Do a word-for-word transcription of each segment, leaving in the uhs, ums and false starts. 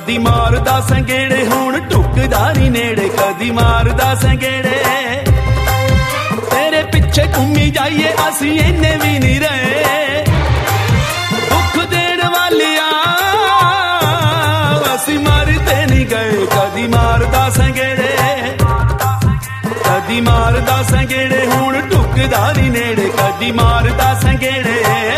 कदी मारदा संगेड़े हुण टुकदा नी नेड़े कदी मारदा संगेड़े तेरे पिछे घूमी जाइए असी इन्ने भी नहीं रहे दुख देण वालिया असी मरते नहीं गए कदी मारदा संगेड़े कदी मारदा संगेड़े हुण टुकदा नी नेड़े कदी मारदा संगेड़े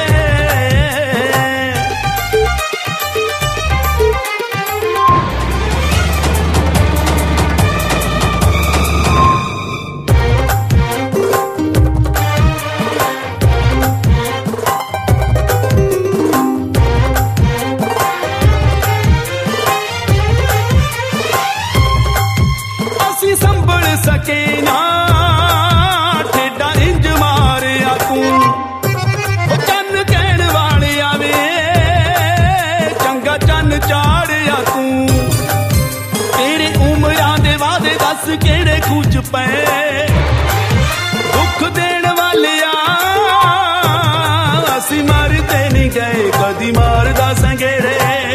संभल सके ना ठेडा इंज मारिया तू चन कहण वाले आवे चंगा चन चाड़िया तू तेरे उमरां दे वादे दस केड़े खूच पे दुख देण वालिया असी मरते नहीं गए कदी मारदा संगेड़े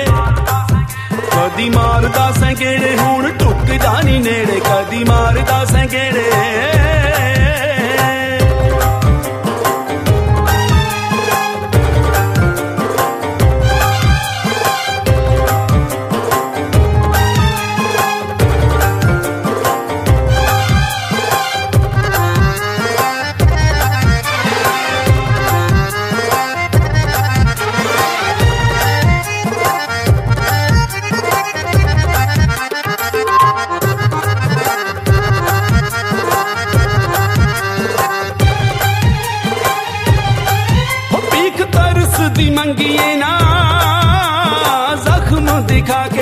कदी मारदा संगेड़े हुण टुकदा नी नेड़े कदी मारदा संगेड़े दी मंगिए ना जख्म दिखा के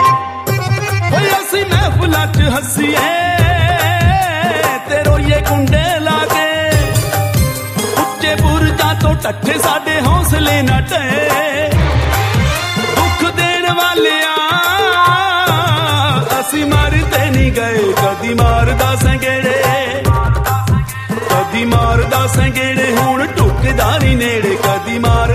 असी महफिलां च हसीए ते रोइए कुंडे लाके उच्चे बुरजां तो टट्ठे साडे हौसले न ढहे दुख देण वालिया असी मरते नहीं गए कदी मारदा संगेड़े कदी मारदा संगेड़े हुण टुकदा नी नेड़े कदी मार